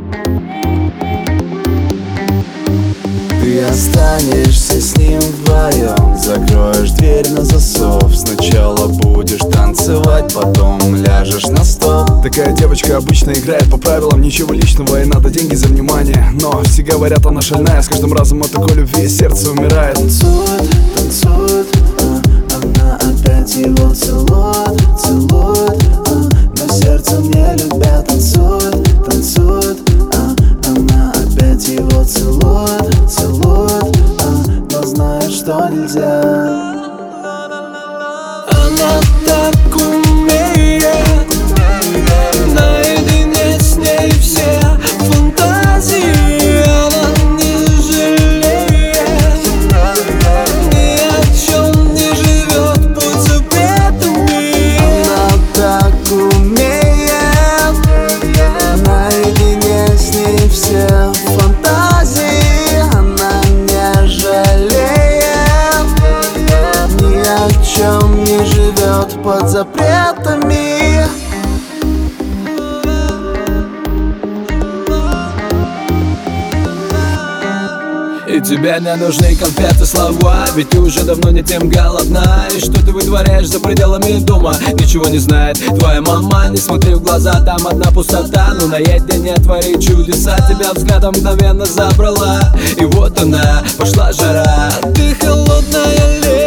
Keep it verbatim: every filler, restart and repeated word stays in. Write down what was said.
Ты останешься с ним вдвоем, закроешь дверь на засов. Сначала будешь танцевать, потом ляжешь на стол. Такая девочка обычно играет по правилам, ничего личного и надо деньги за внимание. Но все говорят, она шальная, с каждым разом от такой любви сердце умирает. Танцует, танцует, а, она опять его целует, целует, а, но сердце не любя. Танцует, танцует, а, она опять его целует, целует, а, но знает, что нельзя. Она так умеет, наедине с ней все фантазии. Она не жалеет, ни о чем не живет под запретами. Она так умеет, наедине с ней все фантазии. Она не жалеет, ни о чем не живет под запретами. И тебе не нужны конфеты, слова, ведь ты уже давно не тем голодна. И что ты вытворяешь за пределами дома, ничего не знает твоя мама. Не смотри в глаза, там одна пустота, но наедине твори чудеса. Тебя взглядом мгновенно забрала, и вот она, пошла жара. Ты холодная лето,